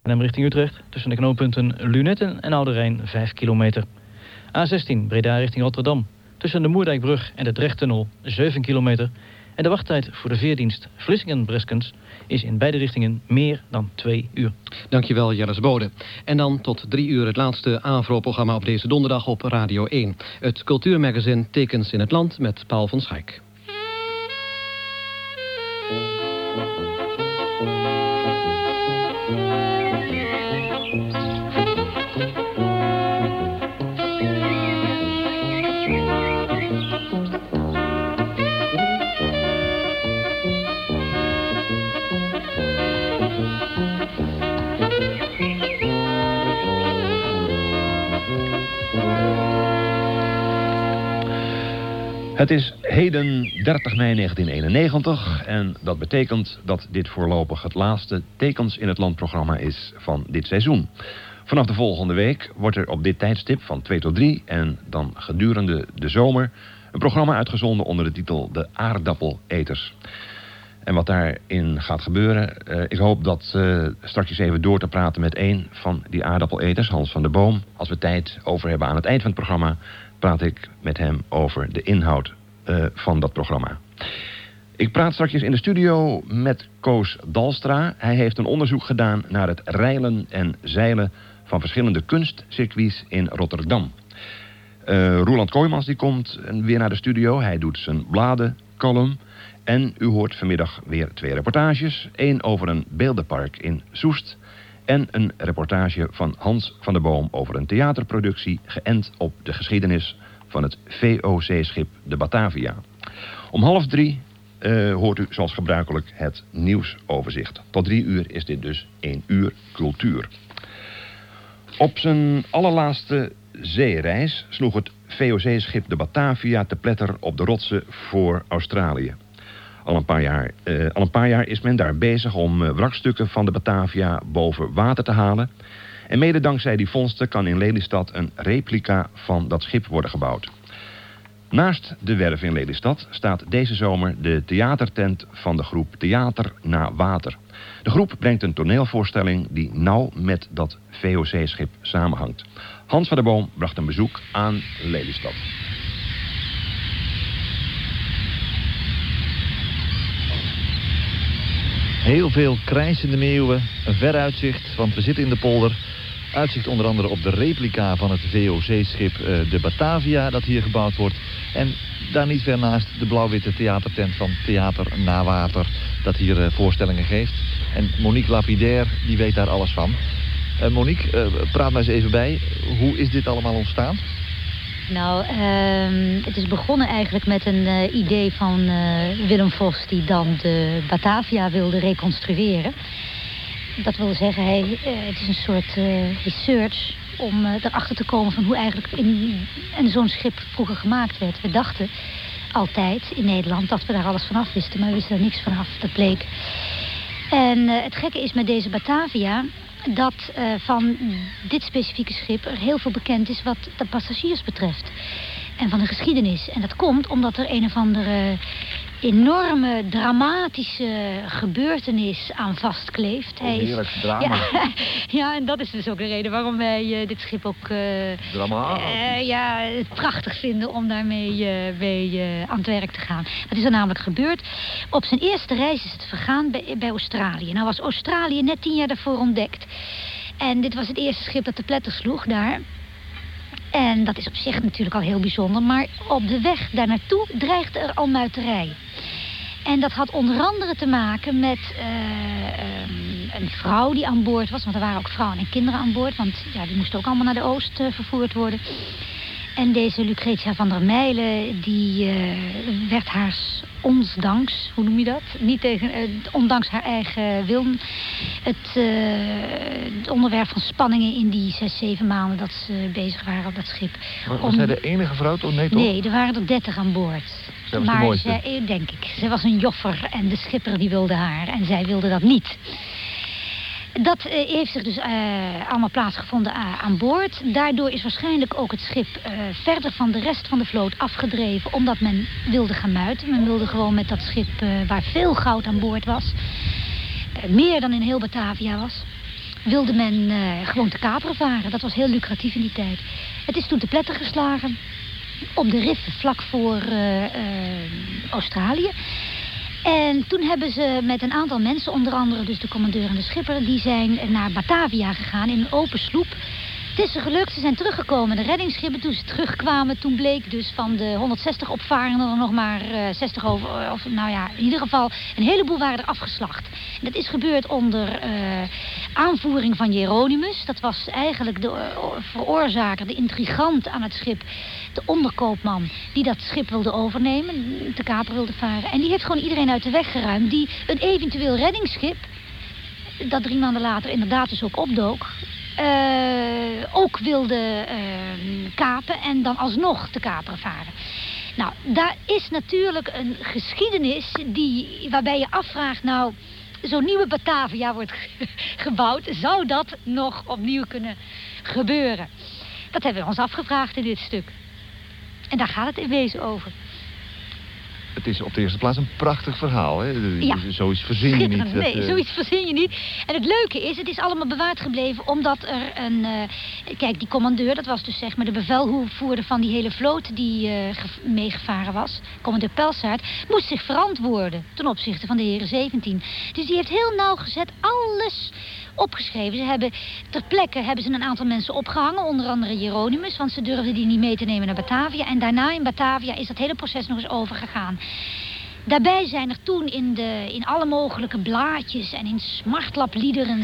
Arnhem richting Utrecht. Tussen de knooppunten Lunetten en Oude Rijn 5 kilometer. A16 Breda richting Rotterdam. Tussen de Moerdijkbrug en de Drechttunnel 7 kilometer. En de wachttijd voor de veerdienst Vlissingen-Breskens is in beide richtingen meer dan 2 uur. Dankjewel, Jelles Bode. En dan tot 3 uur het laatste AVRO-programma op deze donderdag op Radio 1. Het cultuurmagazine Tekens in het Land met Paul van Schaik. Het is heden 30 mei 1991 en dat betekent dat dit voorlopig het laatste Tekens in het Land programma is van dit seizoen. Vanaf de volgende week wordt er op dit tijdstip van 2 tot 3 en dan gedurende de zomer een programma uitgezonden onder de titel De Aardappeleters. En wat daarin gaat gebeuren, ik hoop dat straks even door te praten met een van die aardappeleters, Hans van der Boom. Als we tijd over hebben aan het eind van het programma, praat ik met hem over de inhoud van dat programma. Ik praat straks in de studio met Koos Dalstra. Hij heeft een onderzoek gedaan naar het reilen en zeilen van verschillende kunstcircuits in Rotterdam. Roeland Kooijmans die komt weer naar de studio. Hij doet zijn bladencolumn. En u hoort vanmiddag weer 2 reportages. 1 over een beeldenpark in Soest. En een reportage van Hans van der Boom over een theaterproductie geënt op de geschiedenis van het VOC-schip de Batavia. Om 2:30 hoort u zoals gebruikelijk het nieuwsoverzicht. Tot 3 uur is dit dus 1 uur cultuur. Op zijn allerlaatste zeereis sloeg het VOC-schip de Batavia te pletter op de rotsen voor Australië. Al een paar jaar is men daar bezig om wrakstukken van de Batavia boven water te halen. En mede dankzij die vondsten kan in Lelystad een replica van dat schip worden gebouwd. Naast de werf in Lelystad staat deze zomer de theatertent van de groep Theater na Water. De groep brengt een toneelvoorstelling die nauw met dat VOC-schip samenhangt. Hans van der Boom bracht een bezoek aan Lelystad. Heel veel krijsende meeuwen, een ver uitzicht, want we zitten in de polder. Uitzicht onder andere op de replica van het VOC-schip de Batavia dat hier gebouwd wordt. En daar niet ver naast de blauw-witte theatertent van Theater na Water dat hier voorstellingen geeft. En Monique Lapidaire, die weet daar alles van. Monique, praat maar eens even bij. Hoe is dit allemaal ontstaan? Nou, het is begonnen eigenlijk met een idee van Willem Vos die dan de Batavia wilde reconstrueren. Dat wil zeggen, het is een soort research om erachter te komen van hoe eigenlijk in zo'n schip vroeger gemaakt werd. We dachten altijd in Nederland dat we daar alles vanaf wisten, maar we wisten er niks vanaf. Dat bleek. En het gekke is met deze Batavia dat van dit specifieke schip er heel veel bekend is wat de passagiers betreft. En van de geschiedenis. En dat komt omdat er een of andere enorme dramatische gebeurtenis aan vastkleeft. Heerlijk drama. Ja, en dat is dus ook de reden waarom wij dit schip ook prachtig vinden om daarmee aan het werk te gaan. Wat is er namelijk gebeurd? Op zijn eerste reis is het vergaan bij Australië. Nou was Australië net 10 jaar daarvoor ontdekt. En dit was het eerste schip dat de pletter sloeg daar. En dat is op zich natuurlijk al heel bijzonder. Maar op de weg daar naartoe dreigde er al muiterij. En dat had onder andere te maken met een vrouw die aan boord was. Want er waren ook vrouwen en kinderen aan boord. Want ja, die moesten ook allemaal naar de oost vervoerd worden. En deze Lucretia van der Meijlen, die werd haar ondanks, hoe noem je dat? Niet tegen, ondanks haar eigen wil, het onderwerp van spanningen in die 6-7 maanden dat ze bezig waren op dat schip. Was zij de enige vrouw toch? Nee, toch? Nee, er waren er 30 aan boord. Zij was de mooiste. Zij, denk ik. Zij was een joffer en de schipper die wilde haar en zij wilde dat niet. Dat heeft zich dus allemaal plaatsgevonden aan boord. Daardoor is waarschijnlijk ook het schip verder van de rest van de vloot afgedreven, omdat men wilde gaan muiten. Men wilde gewoon met dat schip waar veel goud aan boord was, meer dan in heel Batavia was, wilde men gewoon te kaperen varen. Dat was heel lucratief in die tijd. Het is toen te pletter geslagen op de Rif vlak voor Australië. En toen hebben ze met een aantal mensen, onder andere dus de commandeur en de schipper, die zijn naar Batavia gegaan in een open sloep. Het is ze gelukt, ze zijn teruggekomen. De reddingsschepen, toen ze terugkwamen, toen bleek dus van de 160 opvarenden er nog maar 60 over. Of nou ja, in ieder geval een heleboel waren er afgeslacht. En dat is gebeurd onder aanvoering van Jeronimus. Dat was eigenlijk de veroorzaker, de intrigant aan het schip. De onderkoopman die dat schip wilde overnemen, te kaper wilde varen. En die heeft gewoon iedereen uit de weg geruimd die een eventueel reddingsschip, dat 3 maanden later inderdaad dus ook opdook, ook wilde kapen en dan alsnog te kaperen varen. Nou, daar is natuurlijk een geschiedenis waarbij je afvraagt, nou, zo'n nieuwe Batavia wordt gebouwd, zou dat nog opnieuw kunnen gebeuren? Dat hebben we ons afgevraagd in dit stuk. En daar gaat het in wezen over. Het is op de eerste plaats een prachtig verhaal, hè? Ja. Zoiets verzin je niet. Nee, zoiets verzin je niet. En het leuke is, het is allemaal bewaard gebleven omdat er een... kijk, die commandeur, dat was dus zeg maar de bevelvoerder van die hele vloot die meegevaren was. Commandeur Pelsaert, moest zich verantwoorden ten opzichte van de heren 17. Dus die heeft heel nauwgezet alles opgeschreven. Ze hebben ter plekke een aantal mensen opgehangen, onder andere Jeronimus, want ze durfden die niet mee te nemen naar Batavia. En daarna in Batavia is dat hele proces nog eens overgegaan. Daarbij zijn er toen in alle mogelijke blaadjes en in smartlapliederen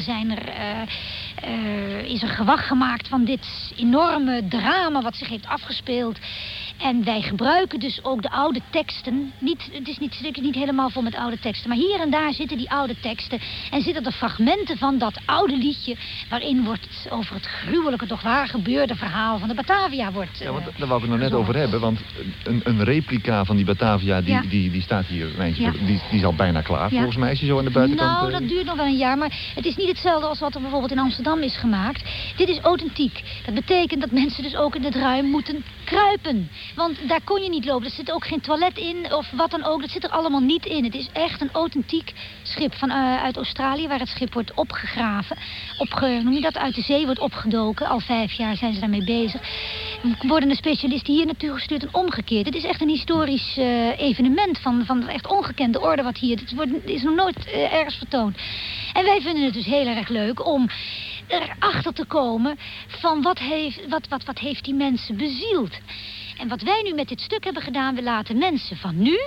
is er gewag gemaakt van dit enorme drama wat zich heeft afgespeeld. En wij gebruiken dus ook de oude teksten. Het is niet helemaal vol met oude teksten. Maar hier en daar zitten die oude teksten. En zitten er fragmenten van dat oude liedje, waarin wordt over het gruwelijke, toch waar gebeurde verhaal van de Batavia wordt ja, want daar wou ik het nog net over hebben. Want een replica van die Batavia, die staat hier. Die is al bijna klaar, volgens mij, als je zo aan de buitenkant... Nou, dat duurt nog wel een jaar. Maar het is niet hetzelfde als wat er bijvoorbeeld in Amsterdam is gemaakt. Dit is authentiek. Dat betekent dat mensen dus ook in het ruim moeten kruipen. Want daar kon je niet lopen. Er zit ook geen toilet in of wat dan ook. Dat zit er allemaal niet in. Het is echt een authentiek schip uit Australië, waar het schip wordt opgegraven. Noem je dat? Uit de zee wordt opgedoken. Al 5 jaar zijn ze daarmee bezig. Worden de specialisten hier naartoe gestuurd en omgekeerd. Het is echt een historisch evenement van echt ongekende orde wat hier. Het is nog nooit ergens vertoond. En wij vinden het dus heel erg leuk om erachter te komen van wat heeft die mensen bezield. En wat wij nu met dit stuk hebben gedaan, we laten mensen van nu,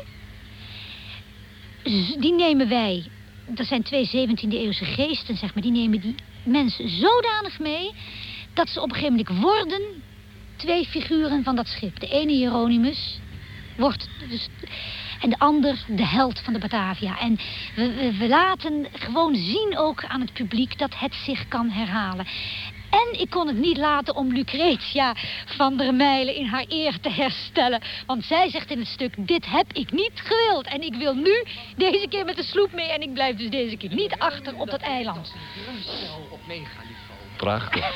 die nemen wij, dat zijn 2 17e-eeuwse geesten, zeg maar, die nemen die mensen zodanig mee dat ze op een gegeven moment worden 2 figuren van dat schip. De ene Jeronimus wordt dus, en de ander de held van de Batavia. En we laten gewoon zien ook aan het publiek dat het zich kan herhalen. En ik kon het niet laten om Lucretia van der Meilen in haar eer te herstellen. Want zij zegt in het stuk, dit heb ik niet gewild. En ik wil nu deze keer met de sloep mee. En ik blijf dus deze keer niet achter op dat eiland. Prachtig.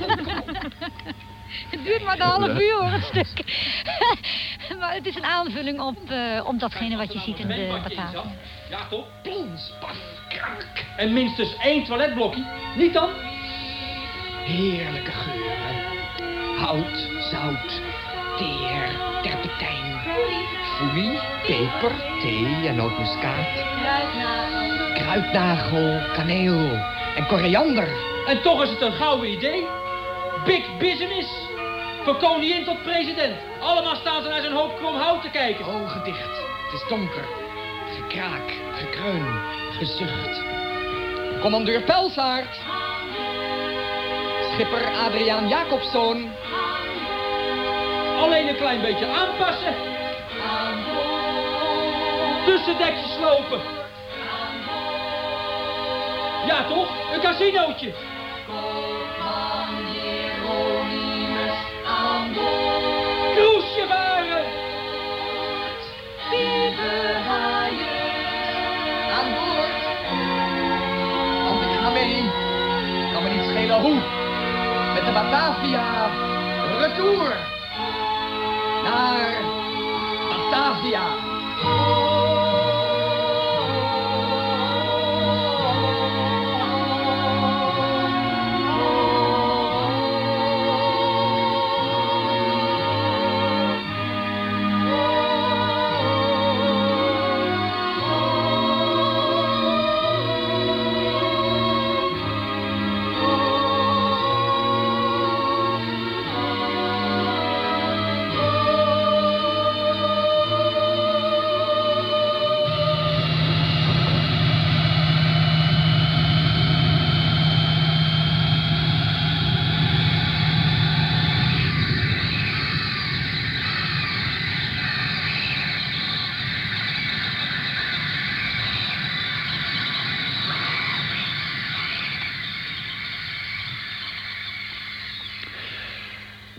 Het duurt maar een half uur hoor, een stuk. Maar het is een aanvulling op datgene wat je ziet in de Batavia. Ja toch? Pins, paf, krak. En minstens 1 toiletblokje. Niet dan? Heerlijke geuren. Hout, zout, teer, terpentijn, foelie, peper, thee en nootmuskaat. Kruidnagel, kaneel en koriander. En toch is het een gouden idee. Big business. Van koningin tot president. Allemaal staan ze naar zijn hoop krom hout te kijken. Ogen dicht. Het is donker. Gekraak, gekreun, gezucht. Commandeur Pelsaert. Schipper Adriaan Jacobszoon. Alleen een klein beetje aanpassen. Tussendekjes slopen. Ja toch? Een casinootje. Cruiseje varen. Aan boord. Want ik ga mee. Kan me niet schelen hoe. Met de Batavia. Retour. Naar Batavia.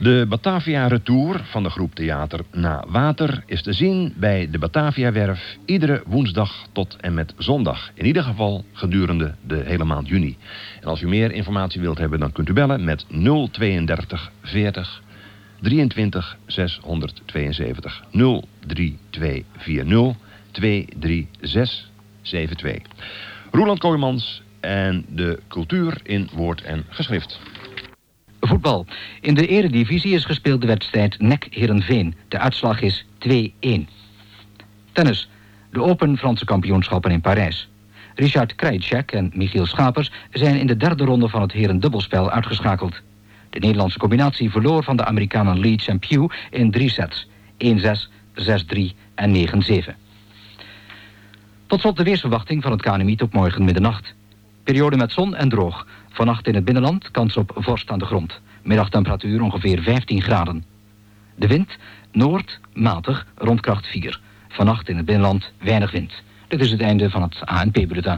De Batavia Retour van de groep Theater Na Water is te zien bij de Bataviawerf iedere woensdag tot en met zondag. In ieder geval gedurende de hele maand juni. En als u meer informatie wilt hebben, dan kunt u bellen met 032 40 23 672 03240 23672. Roeland Kooijmans en de cultuur in woord en geschrift. Voetbal. In de eredivisie is gespeeld de wedstrijd NEC-Heerenveen. De uitslag is 2-1. Tennis. De Open Franse kampioenschappen in Parijs. Richard Krajicek en Michiel Schapers zijn in de derde ronde van het herendubbelspel uitgeschakeld. De Nederlandse combinatie verloor van de Amerikanen Leach en Pugh in 3 sets. 1-6, 6-3 en 9-7. Tot slot de weersverwachting van het KNMI tot morgen middernacht. Periode met zon en droog. Vannacht in het binnenland kans op vorst aan de grond. Middagtemperatuur ongeveer 15 graden. De wind, noord, matig, rond kracht 4. Vannacht in het binnenland weinig wind. Dit is het einde van het ANP-bulletin.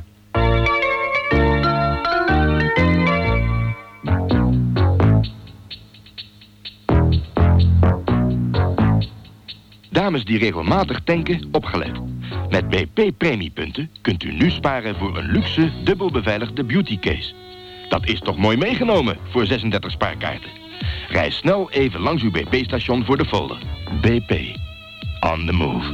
Dames die regelmatig tanken, opgelet. Met BP Premiepunten kunt u nu sparen voor een luxe, dubbel beveiligde beautycase. Dat is toch mooi meegenomen voor 36 spaarkaarten. Rij snel even langs uw BP-station voor de folder. BP. On the move.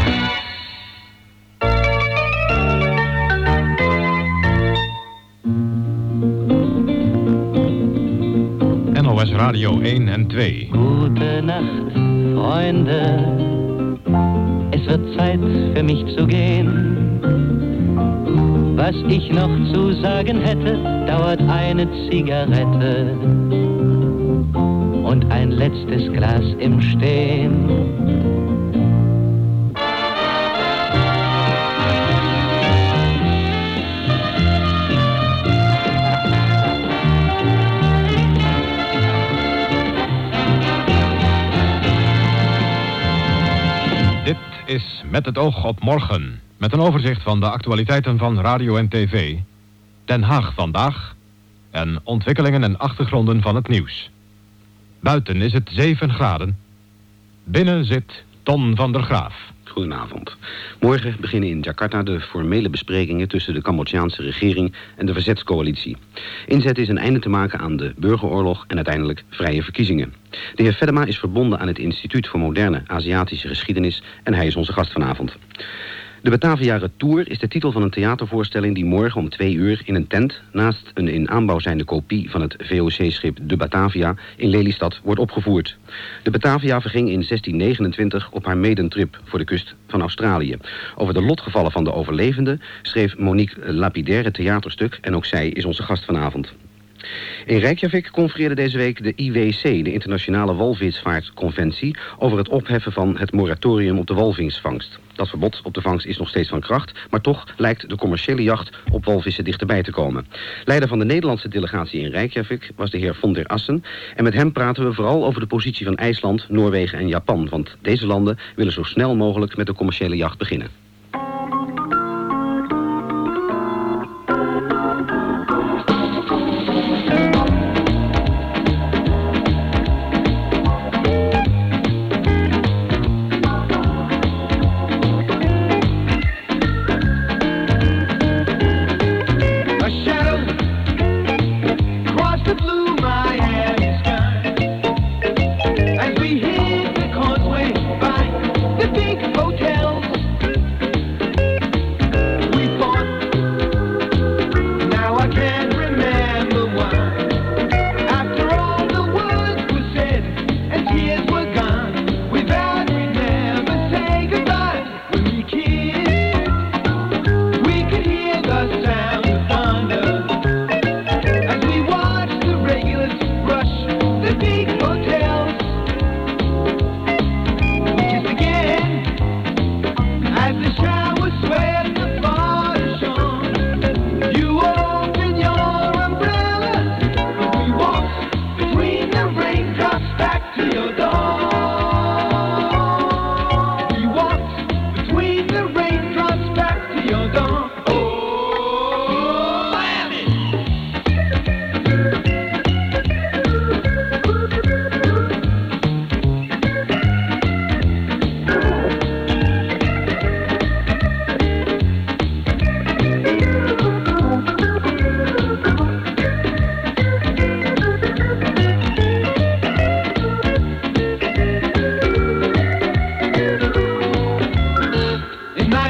NOS Radio 1 en 2. Gute Nacht, Freunde. Es wird Zeit für mich zu gehen. Was ich noch zu sagen hätte, dauert eine Zigarette und ein letztes Glas im Stehen. Dit is Met het oog op morgen. Met een overzicht van de actualiteiten van radio en tv. Den Haag vandaag. En ontwikkelingen en achtergronden van het nieuws. Buiten is het 7 graden. Binnen zit Ton van der Graaf. Goedenavond. Morgen beginnen in Jakarta de formele besprekingen tussen de Cambodjaanse regering en de verzetscoalitie. Inzet is een einde te maken aan de burgeroorlog en uiteindelijk vrije verkiezingen. De heer Vedema is verbonden aan het Instituut voor Moderne Aziatische Geschiedenis en hij is onze gast vanavond. De Batavia Retour is de titel van een theatervoorstelling die morgen om 2 uur in een tent naast een in aanbouw zijnde kopie van het VOC-schip De Batavia in Lelystad wordt opgevoerd. De Batavia verging in 1629 op haar maiden-trip voor de kust van Australië. Over de lotgevallen van de overlevenden schreef Monique Lapidaire het theaterstuk en ook zij is onze gast vanavond. In Reykjavik confereerde deze week de IWC, de Internationale Walvisvaartconventie, over het opheffen van het moratorium op de walvisvangst. Dat verbod op de vangst is nog steeds van kracht, maar toch lijkt de commerciële jacht op walvissen dichterbij te komen. Leider van de Nederlandse delegatie in Reykjavik was de heer Von der Assen. En met hem praten we vooral over de positie van IJsland, Noorwegen en Japan, want deze landen willen zo snel mogelijk met de commerciële jacht beginnen.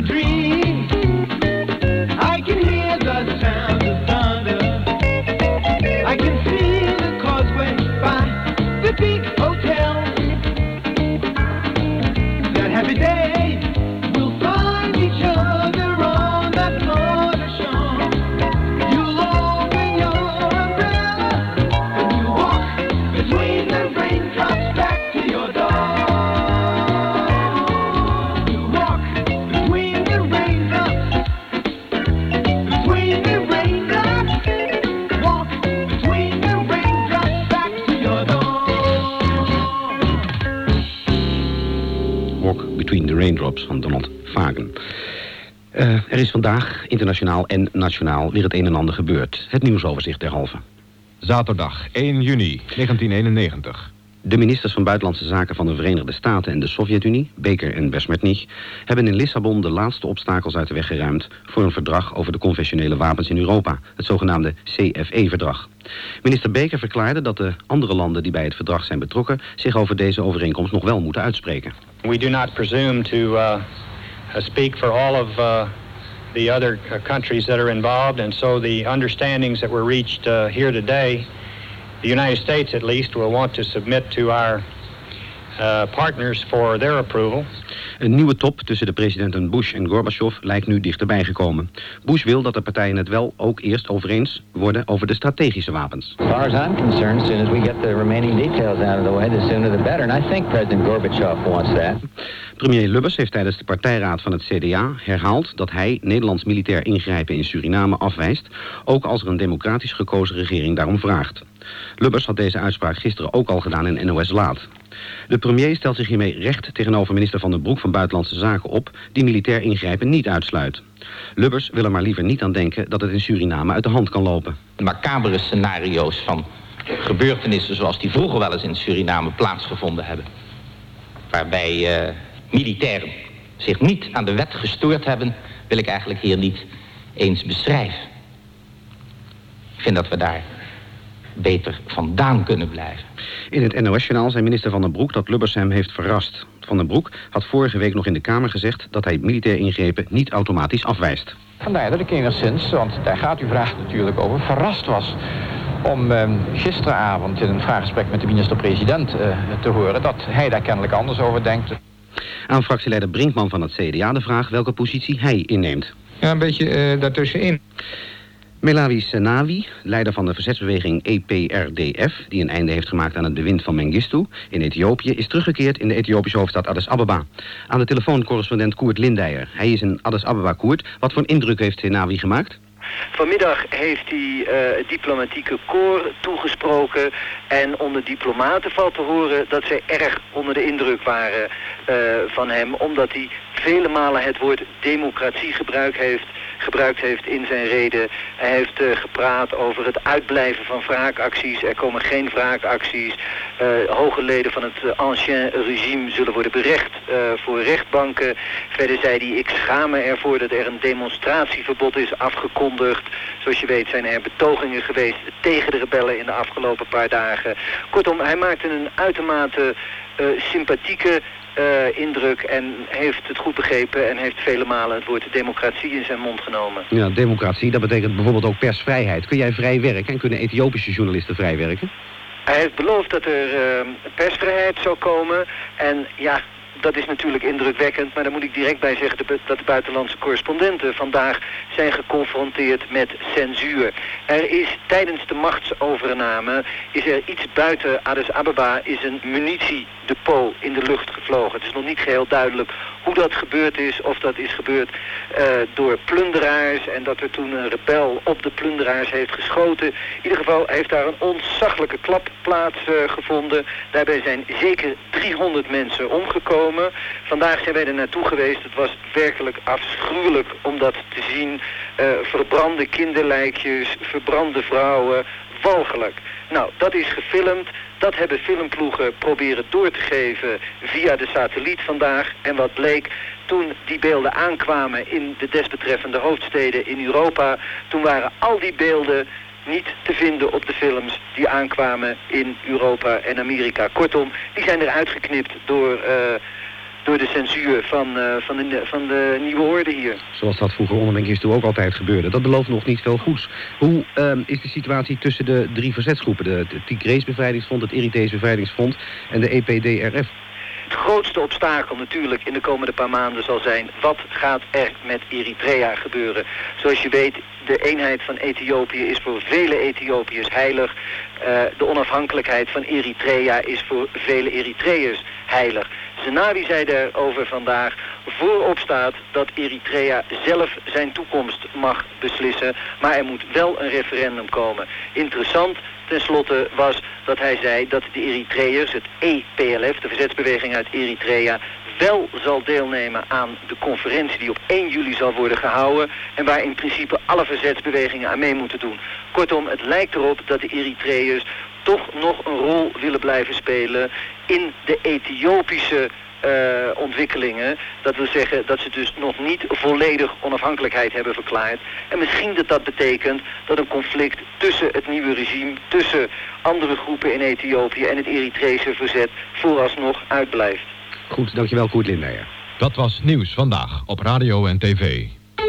dream. I can hear the sound of thunder. I can see the causeway by the big hotel. That happy day we'll find each other on that Florida shore. You'll open your umbrella and you walk between the raindrops back to your door. You walk between the raindrops, between the raindrops, walk between the raindrops back to your door. Walk Between the Raindrops van Donald Fagen. Er is vandaag internationaal en nationaal weer het een en ander gebeurd. Het nieuwsoverzicht derhalve. Zaterdag 1 juni 1991. De ministers van Buitenlandse Zaken van de Verenigde Staten en de Sovjet-Unie, Baker en Besmertnich, hebben in Lissabon de laatste obstakels uit de weg geruimd voor een verdrag over de conventionele wapens in Europa, het zogenaamde CFE-verdrag. Minister Baker verklaarde dat de andere landen die bij het verdrag zijn betrokken zich over deze overeenkomst nog wel moeten uitspreken. We do not presume to speak for all of the other countries that are involved, and so the understandings that were reached here today, the United States at least will want to submit to our partners for their approval. Een nieuwe top tussen de presidenten Bush en Gorbachev lijkt nu dichterbij gekomen. Bush wil dat de partijen het wel ook eerst over eens worden over de strategische wapens. As far as I'm concerned, as soon as we get the remaining details out of the way, the sooner the better. And I think President Gorbachev wants that. Premier Lubbers heeft tijdens de partijraad van het CDA herhaald dat hij Nederlands militair ingrijpen in Suriname afwijst, ook als er een democratisch gekozen regering daarom vraagt. Lubbers had deze uitspraak gisteren ook al gedaan in NOS Laat. De premier stelt zich hiermee recht tegenover minister Van den Broek van Buitenlandse Zaken op, die militair ingrijpen niet uitsluit. Lubbers wil er maar liever niet aan denken dat het in Suriname uit de hand kan lopen. De macabere scenario's van gebeurtenissen zoals die vroeger wel eens in Suriname plaatsgevonden hebben. Waarbij militairen zich niet aan de wet gestoord hebben, wil ik eigenlijk hier niet eens beschrijven. Ik vind dat we daar beter vandaan kunnen blijven. In het NOS-journaal zei minister Van den Broek dat Lubbers hem heeft verrast. Van den Broek had vorige week nog in de Kamer gezegd dat hij militair ingrepen niet automatisch afwijst. Vandaar dat ik enigszins, want daar gaat uw vraag natuurlijk over, verrast was om gisteravond in een vraaggesprek met de minister-president te horen dat hij daar kennelijk anders over denkt. Aan fractieleider Brinkman van het CDA de vraag welke positie hij inneemt. Ja, een beetje daartussenin. Melawi Zenawi, leider van de verzetsbeweging EPRDF, die een einde heeft gemaakt aan het bewind van Mengistu in Ethiopië, is teruggekeerd in de Ethiopische hoofdstad Addis Ababa. Aan de telefoon correspondent Koert Lindeyer. Hij is in Addis Ababa. Koert, wat voor indruk heeft Zenawi gemaakt? Vanmiddag heeft hij het diplomatieke corps toegesproken en onder diplomaten valt te horen dat zij erg onder de indruk waren van hem, omdat hij vele malen het woord democratie gebruikt heeft in zijn reden. Hij heeft gepraat over het uitblijven van wraakacties. Er komen geen wraakacties. Hoge leden van het ancien regime zullen worden berecht voor rechtbanken. Verder zei hij, ik schaam me ervoor dat er een demonstratieverbod is afgekondigd. Zoals je weet zijn er betogingen geweest tegen de rebellen in de afgelopen paar dagen. Kortom, hij maakte een uitermate sympathieke indruk en heeft het goed begrepen en heeft vele malen het woord democratie in zijn mond genomen. Ja, democratie, dat betekent bijvoorbeeld ook persvrijheid. Kun jij vrij werken en kunnen Ethiopische journalisten vrij werken? Hij heeft beloofd dat er persvrijheid zou komen en ja, dat is natuurlijk indrukwekkend, maar daar moet ik direct bij zeggen dat de buitenlandse correspondenten vandaag zijn geconfronteerd met censuur. Er is tijdens de machtsovername, is er iets buiten Addis Ababa, is een munitiedepot in de lucht gevlogen. Het is nog niet geheel duidelijk hoe dat gebeurd is, of dat is gebeurd door plunderaars en dat er toen een rebel op de plunderaars heeft geschoten. In ieder geval heeft daar een ontzaglijke klap plaatsgevonden. Daarbij zijn zeker 300 mensen omgekomen. Vandaag zijn wij er naartoe geweest. Het was werkelijk afschuwelijk om dat te zien. Verbrande kinderlijkjes, verbrande vrouwen, walgelijk. Nou, dat is gefilmd. Dat hebben filmploegen proberen door te geven via de satelliet vandaag. En wat bleek, toen die beelden aankwamen in de desbetreffende hoofdsteden in Europa, toen waren al die beelden niet te vinden op de films die aankwamen in Europa en Amerika. Kortom, die zijn eruit geknipt door door de censuur van de nieuwe orde hier. Zoals dat vroeger onder Mengistu ook altijd gebeurde. Dat belooft nog niet veel goeds. Hoe is de situatie tussen de 3 verzetsgroepen? De Tigrees Bevrijdingsfront, het Eritrees Bevrijdingsfront en de EPDRF? Het grootste obstakel natuurlijk in de komende paar maanden zal zijn: wat gaat er met Eritrea gebeuren? Zoals je weet, de eenheid van Ethiopië is voor vele Ethiopiërs heilig. De onafhankelijkheid van Eritrea is voor vele Eritreërs heilig. Zenawi zei daarover vandaag: voorop staat dat Eritrea zelf zijn toekomst mag beslissen, maar er moet wel een referendum komen. Interessant ten slotte was dat hij zei dat de Eritreërs, het EPLF, de verzetsbeweging uit Eritrea, wel zal deelnemen aan de conferentie die op 1 juli zal worden gehouden en waar in principe alle verzetsbewegingen aan mee moeten doen. Kortom, het lijkt erop dat de Eritreërs toch nog een rol willen blijven spelen in de Ethiopische ontwikkelingen. Dat wil zeggen dat ze dus nog niet volledig onafhankelijkheid hebben verklaard. En misschien dat betekent dat een conflict tussen het nieuwe regime, tussen andere groepen in Ethiopië en het Eritrese verzet vooralsnog uitblijft. Goed, dankjewel Koert Lindmeijer. Dat was Nieuws Vandaag op radio en tv.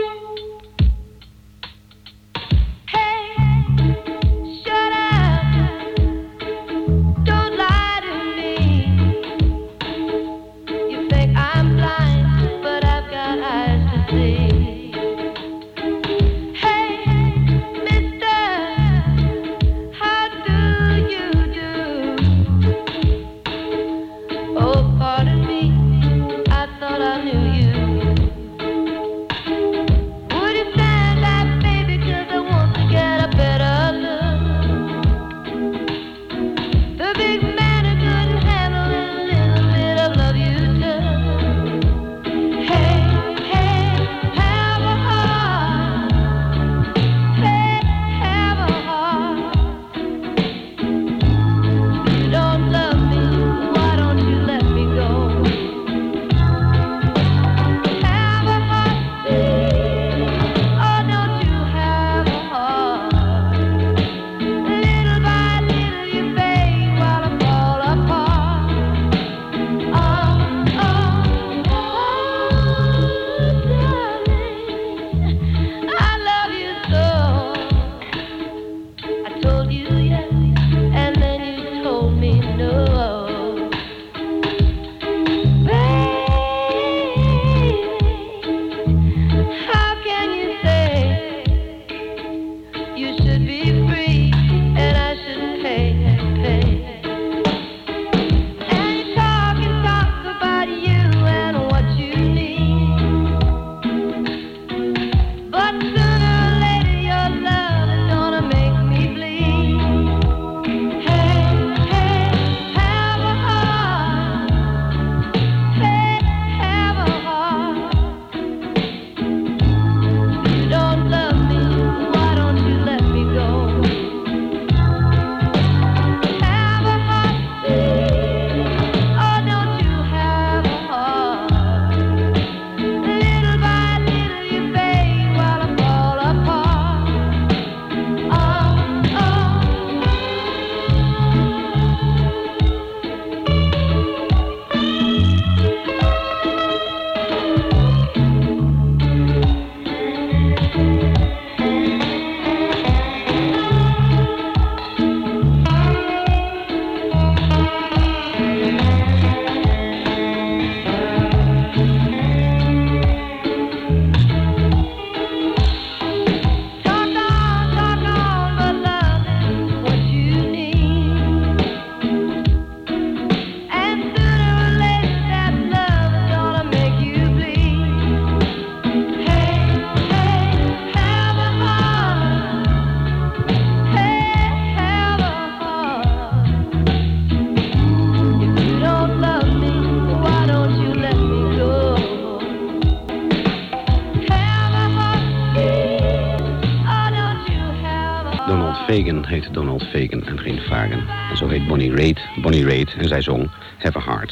Fagan heet Donald Fagan en geen Fagan. En zo heet Bonnie Raitt en zij zong Have a Heart.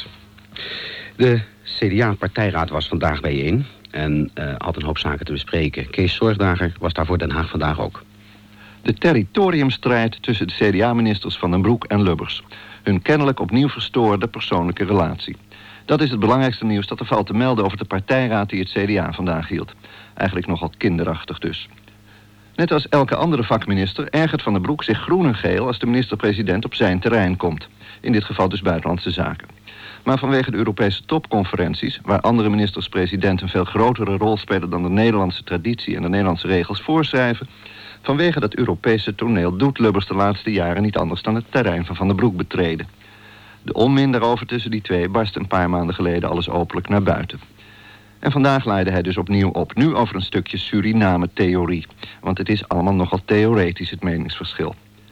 De CDA-partijraad was vandaag bijeen en had een hoop zaken te bespreken. Kees Zorgdager was daar voor Den Haag vandaag ook. De territoriumstrijd tussen de CDA-ministers Van den Broek en Lubbers. Hun kennelijk opnieuw verstoorde persoonlijke relatie. Dat is het belangrijkste nieuws dat er valt te melden over de partijraad die het CDA vandaag hield. Eigenlijk nogal kinderachtig dus. Net als elke andere vakminister ergert Van den Broek zich groen en geel als de minister-president op zijn terrein komt. In dit geval dus buitenlandse zaken. Maar vanwege de Europese topconferenties, waar andere ministers-president een veel grotere rol spelen dan de Nederlandse traditie en de Nederlandse regels voorschrijven, vanwege dat Europese toneel doet Lubbers de laatste jaren niet anders dan het terrein van Van den Broek betreden. De onmin daarover tussen die twee barst een paar maanden geleden alles openlijk naar buiten. En vandaag leidde hij dus opnieuw op, nu over een stukje Suriname-theorie. Want het is allemaal nogal theoretisch, het meningsverschil.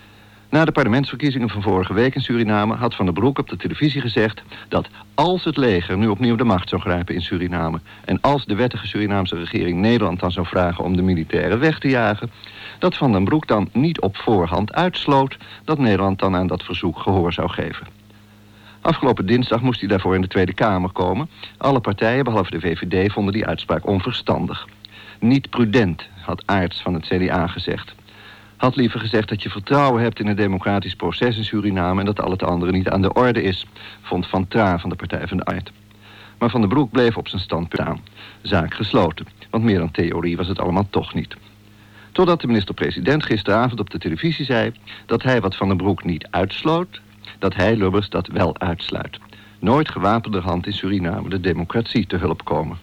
Na de parlementsverkiezingen van vorige week in Suriname had Van den Broek op de televisie gezegd dat als het leger nu opnieuw de macht zou grijpen in Suriname en als de wettige Surinaamse regering Nederland dan zou vragen om de militairen weg te jagen, dat Van den Broek dan niet op voorhand uitsloot dat Nederland dan aan dat verzoek gehoor zou geven. Afgelopen dinsdag moest hij daarvoor in de Tweede Kamer komen. Alle partijen, behalve de VVD, vonden die uitspraak onverstandig. Niet prudent, had Aerts van het CDA gezegd. Had liever gezegd dat je vertrouwen hebt in het democratisch proces in Suriname en dat al het andere niet aan de orde is, vond Van Tra van de Partij van de Arbeid. Maar Van den Broek bleef op zijn standpunt aan. Zaak gesloten, want meer dan theorie was het allemaal toch niet. Totdat de minister-president gisteravond op de televisie zei dat hij wat Van den Broek niet uitsloot, dat hij, Lubbers, dat wel uitsluit. Nooit gewapenderhand in Suriname de democratie te hulp komen.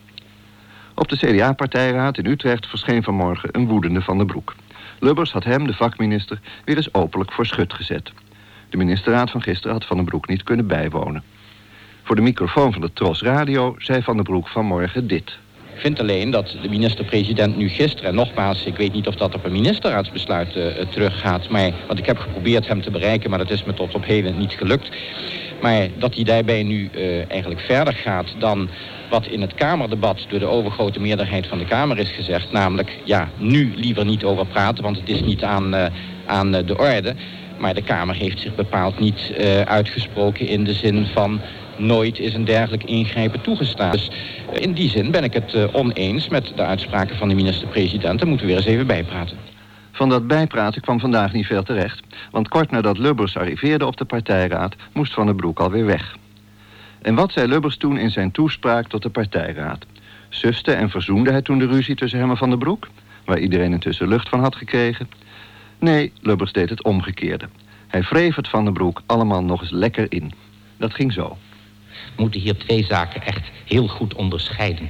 Op de CDA-partijraad in Utrecht verscheen vanmorgen een woedende Van den Broek. Lubbers had hem, de vakminister, weer eens openlijk voor schut gezet. De ministerraad van gisteren had Van den Broek niet kunnen bijwonen. Voor de microfoon van de Tros Radio zei Van den Broek vanmorgen dit. Ik vind alleen dat de minister-president nu gisteren, en nogmaals, ik weet niet of dat op een ministerraadsbesluit teruggaat, want ik heb geprobeerd hem te bereiken, maar dat is me tot op heden niet gelukt. Maar dat hij daarbij nu eigenlijk verder gaat dan wat in het Kamerdebat door de overgrote meerderheid van de Kamer is gezegd. Namelijk, ja, nu liever niet over praten, want het is niet aan de orde. Maar de Kamer heeft zich bepaald niet uitgesproken in de zin van nooit is een dergelijk ingrijpen toegestaan. Dus in die zin ben ik het oneens met de uitspraken van de minister-president. Daar moeten we weer eens even bijpraten. Van dat bijpraten kwam vandaag niet veel terecht, want kort nadat Lubbers arriveerde op de partijraad moest Van den Broek alweer weg. En wat zei Lubbers toen in zijn toespraak tot de partijraad? Suste en verzoende hij toen de ruzie tussen hem en Van den Broek, waar iedereen intussen lucht van had gekregen? Nee, Lubbers deed het omgekeerde. Hij wreef het Van den Broek allemaal nog eens lekker in. Dat ging zo. We moeten hier twee zaken echt heel goed onderscheiden.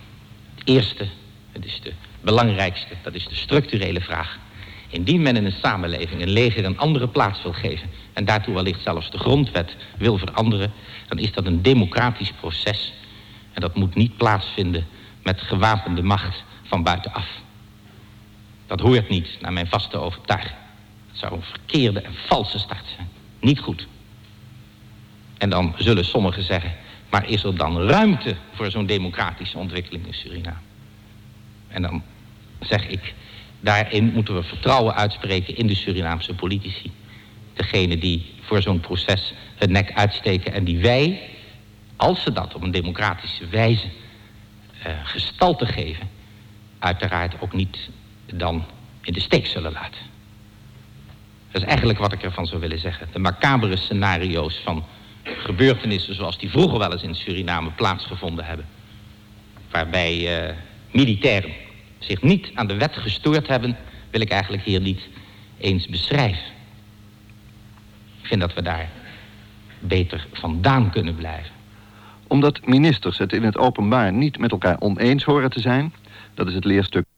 Het eerste, het is de belangrijkste, dat is de structurele vraag. Indien men in een samenleving een leger een andere plaats wil geven en daartoe wellicht zelfs de grondwet wil veranderen, dan is dat een democratisch proces. En dat moet niet plaatsvinden met gewapende macht van buitenaf. Dat hoort niet naar mijn vaste overtuiging. Dat zou een verkeerde en valse start zijn. Niet goed. En dan zullen sommigen zeggen, maar is er dan ruimte voor zo'n democratische ontwikkeling in Suriname? En dan zeg ik, daarin moeten we vertrouwen uitspreken in de Surinaamse politici. Degene die voor zo'n proces het nek uitsteken en die wij, als ze dat op een democratische wijze gestalte geven, uiteraard ook niet dan in de steek zullen laten. Dat is eigenlijk wat ik ervan zou willen zeggen. De macabere scenario's van gebeurtenissen zoals die vroeger wel eens in Suriname plaatsgevonden hebben, waarbij militairen zich niet aan de wet gestoord hebben, wil ik eigenlijk hier niet eens beschrijven. Ik vind dat we daar beter vandaan kunnen blijven. Omdat ministers het in het openbaar niet met elkaar oneens horen te zijn, dat is het leerstuk